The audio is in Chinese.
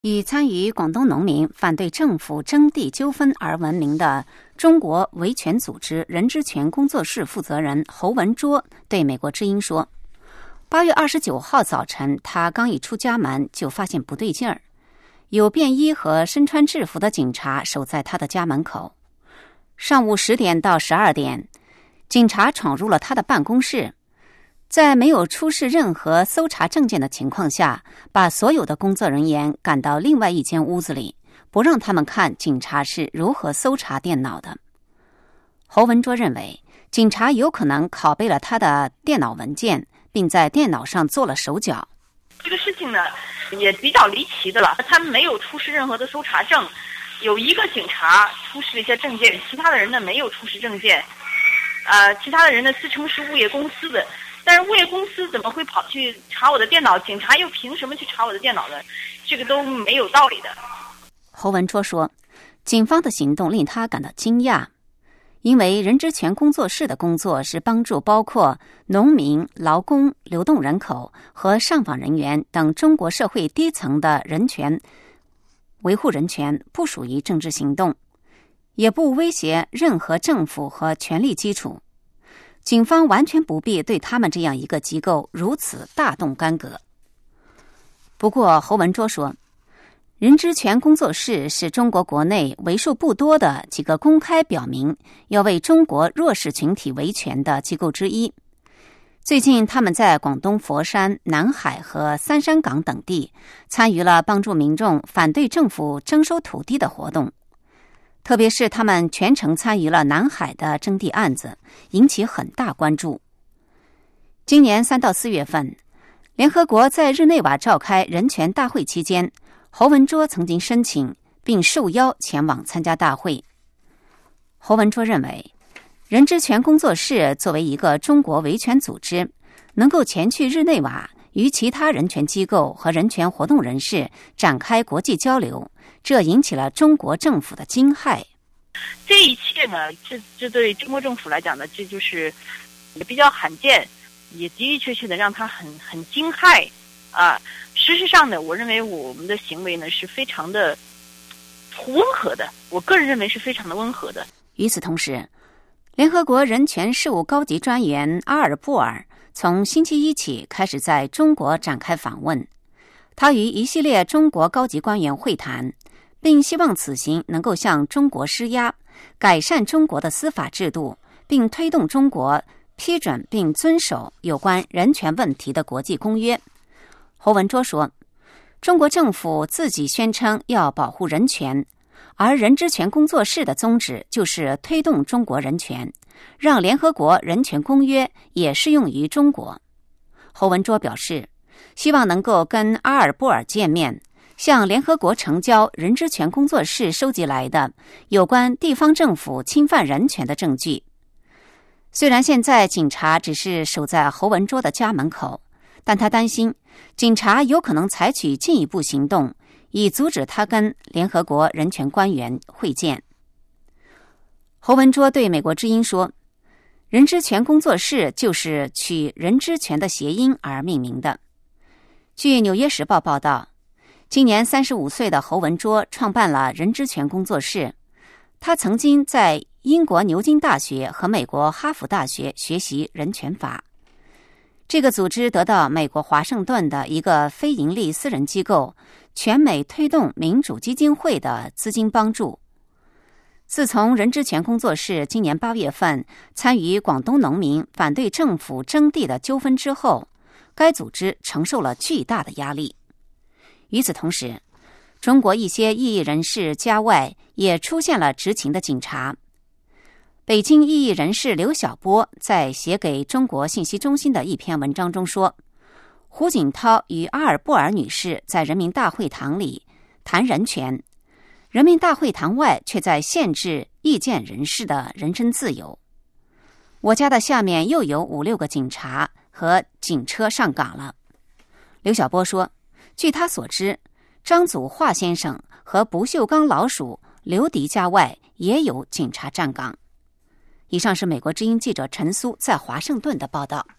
以参与广东农民反对政府征地纠纷而闻名的中国维权组织人之权工作室负责人侯文卓对美国之音说，8月29号早晨，他刚一出家门就发现不对劲儿，有便衣和身穿制服的警察守在他的家门口。上午10点到12点，警察闯入了他的办公室，在没有出示任何搜查证件的情况下，把所有的工作人员赶到另外一间屋子里，不让他们看警察是如何搜查电脑的。侯文卓认为，警察有可能拷贝了他的电脑文件，并在电脑上做了手脚。 这个事情呢，也比较离奇的了，他们没有出示任何的搜查证，有一个警察出示了一些证件，其他的人呢没有出示证件，其他的人呢自称是物业公司的。但是物业公司怎么会跑去查我的电脑？警察又凭什么去查我的电脑呢？这个都没有道理的。 侯文卓说，警方的行动令他感到惊讶，因为人之权工作室的工作是帮助包括农民、劳工、流动人口和上访人员等中国社会低层的人权，维护人权不属于政治行动，也不威胁任何政府和权力基础。警方完全不必对他们这样一个机构如此大动干戈。不过侯文卓说，人之权工作室是中国国内为数不多的几个公开表明要为中国弱势群体维权的机构之一。最近他们在广东佛山、南海和三山港等地参与了帮助民众反对政府征收土地的活动，特别是他们全程参与了南海的征地案子，引起很大关注。今年3到4月份，联合国在日内瓦召开人权大会期间，侯文卓曾经申请并受邀前往参加大会。侯文卓认为，人之权工作室作为一个中国维权组织，能够前去日内瓦与其他人权机构和人权活动人士展开国际交流，这引起了中国政府的惊骇。 这一切呢，这对中国政府来讲呢，这就是也比较罕见，也的的确确的让他很惊骇啊。事实上呢，我认为我们的行为呢是非常的温和的，我个人认为是非常的温和的。 与此同时，联合国人权事务高级专员阿尔布尔从星期一起开始在中国展开访问，他与一系列中国高级官员会谈，并希望此行能够向中国施压，改善中国的司法制度，并推动中国批准并遵守有关人权问题的国际公约。侯文卓说，中国政府自己宣称要保护人权，而人之权工作室的宗旨就是推动中国人权，让联合国人权公约也适用于中国。侯文卓表示，希望能够跟阿尔布尔见面，向联合国呈交人之权工作室收集来的有关地方政府侵犯人权的证据。虽然现在警察只是守在侯文卓的家门口，但他担心警察有可能采取进一步行动，以阻止他跟联合国人权官员会见。侯文卓对美国之音说，人之权工作室就是取人之权的谐音而命名的。据《纽约时报》报道，今年35岁的侯文卓创办了人之权工作室。他曾经在英国牛津大学和美国哈佛大学学习人权法。这个组织得到美国华盛顿的一个非营利私人机构全美推动民主基金会的资金帮助。自从人之权工作室今年8月份参与广东农民反对政府征地的纠纷之后，该组织承受了巨大的压力。与此同时，中国一些异议人士家外也出现了执勤的警察。北京异议人士刘晓波在写给中国信息中心的一篇文章中说，胡锦涛与阿尔布尔女士在人民大会堂里谈人权，人民大会堂外却在限制意见人士的人身自由。我家的下面又有5、6个警察和警车上岗了。刘晓波说，据他所知，张祖华先生和不锈钢老鼠刘迪家外也有警察站岗。以上是美国之音记者陈苏在华盛顿的报道。